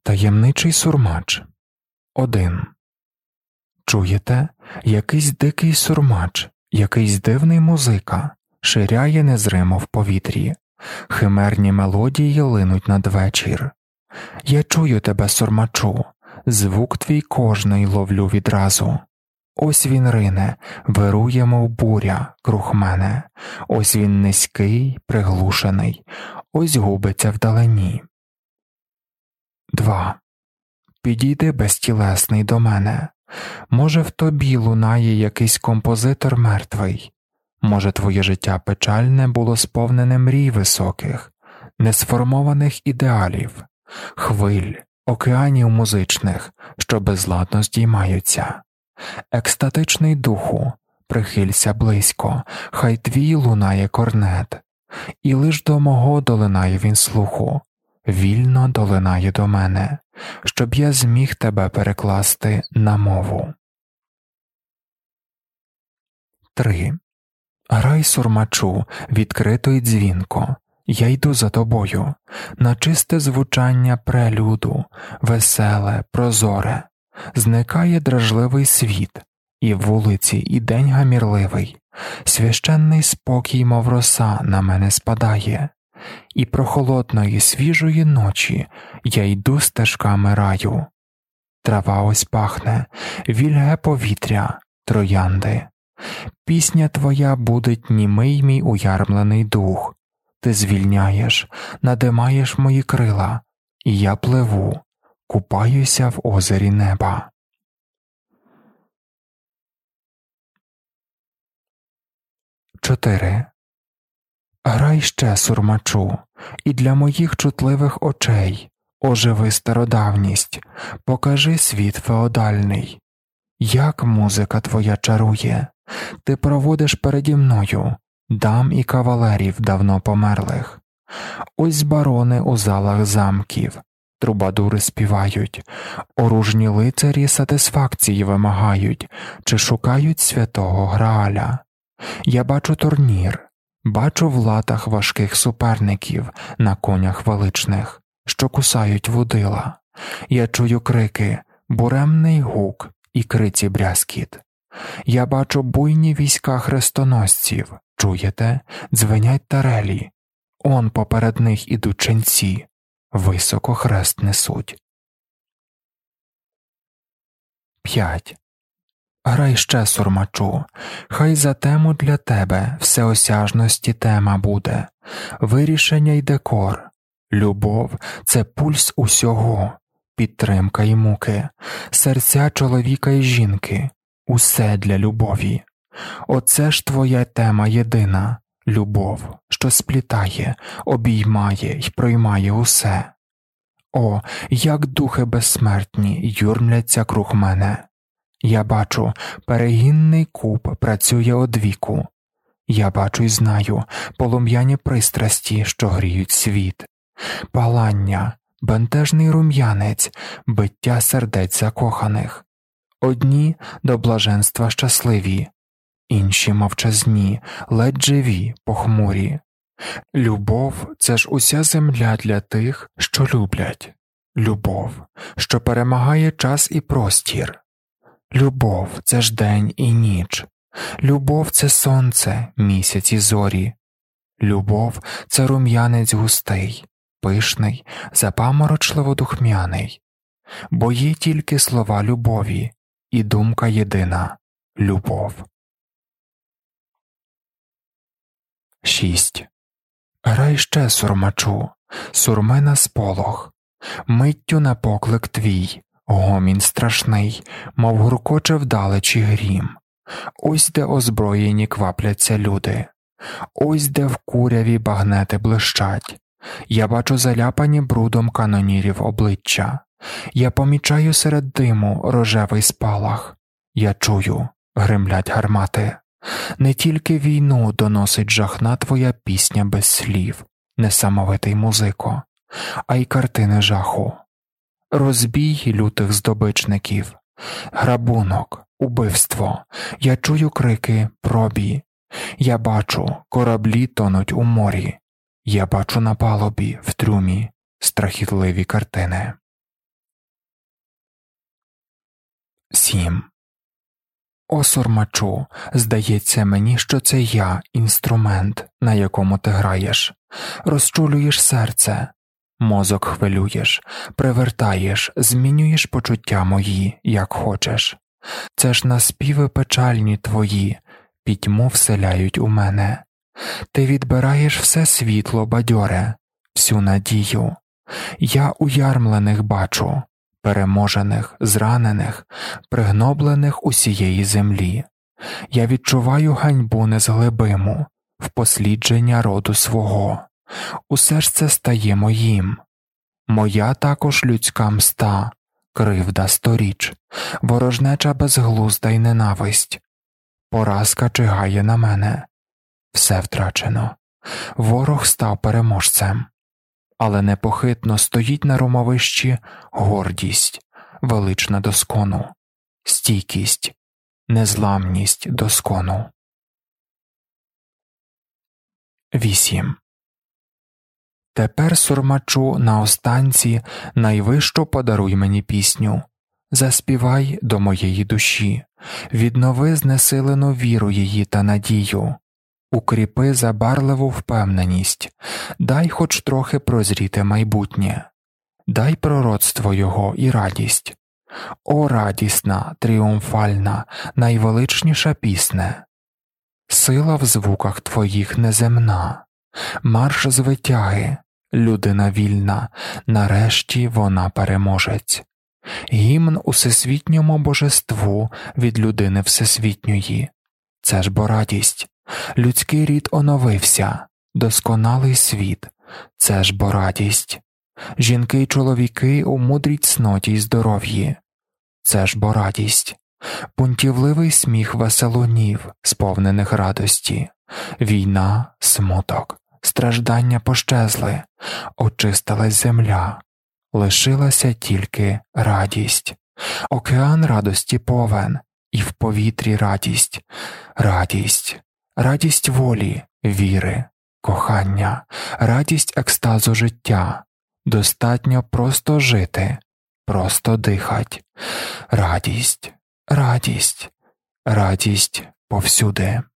Таємничий сурмач. 1. Чуєте? Якийсь дикий сурмач, якийсь дивний музика ширяє незримо в повітрі. Химерні мелодії линуть надвечір. Я чую тебе, сурмачу, звук твій кожний ловлю відразу. Ось він рине, вирує, мов буря, круг мене. Ось він низький, приглушений, ось губиться вдалині. 2. Підійди, безтілесний, до мене. Може, в тобі лунає якийсь композитор мертвий. Може, твоє життя печальне було сповнене мрій високих, несформованих ідеалів, хвиль, океанів музичних, що безладно здіймаються. Екстатичний духу, прихилься близько, хай твій лунає корнет, і лиш до мого долинає він слуху, вільно долинає до мене, щоб я зміг тебе перекласти на мову. 3. Грай, сурмачу, відкрито й дзвінко, я йду за тобою, на чисте звучання прелюду, веселе, прозоре. Зникає дражливий світ, і в вулиці, і день гамірливий, священний спокій, мов роса, на мене спадає, і прохолодної свіжої ночі я йду стежками раю. Трава ось пахне, вільге повітря, троянди. Пісня твоя будить німий мій уярмлений дух. Ти звільняєш, надимаєш мої крила, і я пливу, купаюся в озері неба. 4. Грай ще, сурмачу, і для моїх чутливих очей оживи стародавність, покажи світ феодальний. Як музика твоя чарує, ти проводиш переді мною дам і кавалерів давно померлих. Ось барони у залах замків, трубадури співають, оружні лицарі сатисфакції вимагають, чи шукають святого Грааля. Я бачу турнір, бачу в латах важких суперників на конях величних, що кусають вудила. Я чую крики, буремний гук і криці брязкіт. Я бачу буйні війська хрестоносців, чуєте, дзвенять тарелі. Он поперед них ідуть ченці, високо хрест несуть. 5. Грай ще, сурмачу, хай за тему для тебе всеосяжності тема буде, вирішення й декор. Любов – це пульс усього, підтримка й муки, серця чоловіка й жінки, усе для любові. Оце ж твоя тема єдина – любов, що сплітає, обіймає й проймає усе. О, як духи безсмертні юрмляться круг мене. Я бачу, перегінний куб працює одвіку. Я бачу й знаю полум'яні пристрасті, що гріють світ. Палання, бентежний рум'янець, биття сердець закоханих. Одні до блаженства щасливі, інші мовчазні, ледь живі, похмурі. Любов – це ж уся земля для тих, що люблять. Любов, що перемагає час і простір. Любов – це ж день і ніч. Любов – це сонце, місяць і зорі. Любов – це рум'янець густий, пишний, запаморочливо духмяний. Бо є тільки слова любові, і думка єдина – любов. 6. Грай ще, сурмачу, сурми на сполох, миттю на поклик твій, гомін страшний, мов гуркоче вдалечі грім. Ось де озброєні квапляться люди, ось де в куряві багнети блищать. Я бачу заляпані брудом канонірів обличчя. Я помічаю серед диму рожевий спалах. Я чую, гримлять гармати. Не тільки війну доносить жахна твоя пісня без слів, несамовитий музико, а й картини жаху. Розбій лютих здобичників, грабунок, убивство. Я чую крики пробій. Я бачу, кораблі тонуть у морі. Я бачу на палубі, в трюмі, страхітливі картини. 7. О, сурмачу, здається мені, що це я – інструмент, на якому ти граєш. Розчулюєш серце, мозок хвилюєш, привертаєш, змінюєш почуття мої, як хочеш. Це ж наспіви печальні твої, пітьму вселяють у мене. Ти відбираєш все світло бадьоре, всю надію. Я уярмлених бачу, переможених, зранених, пригноблених усієї землі. Я відчуваю ганьбу незглибиму, впослідження роду свого. Усе ж це стає моїм. Моя також людська мста, кривда сторіч, ворожнеча безглузда й ненависть. Поразка чигає на мене. Все втрачено. Ворог став переможцем. Але непохитно стоїть на ромовищі гордість, велична доскону, стійкість, незламність доскону. 8. Тепер, сурмачу, наостанці найвищу подаруй мені пісню. Заспівай до моєї душі, віднови знесилену віру її та надію. Укріпи забарливу впевненість, дай хоч трохи прозріти майбутнє, дай пророцтво його і радість. О, радісна, тріумфальна, найвеличніша пісне! Сила в звуках твоїх неземна, марш звитяги, людина вільна, нарешті вона переможець. Гімн усесвітньому божеству від людини всесвітньої. Це ж бо радість. Людський рід оновився, досконалий світ, це ж бо радість. Жінки й чоловіки у мудрій цноті й здоров'ї, це ж бо радість. Бунтівливий сміх веселунів, сповнених радості. Війна, смуток, страждання пощезли, очистилась земля, лишилася тільки радість. Океан радості повен, і в повітрі радість, радість. Радість волі, віри, кохання, радість екстазу життя. Достатньо просто жити, просто дихать. Радість, радість, радість повсюди.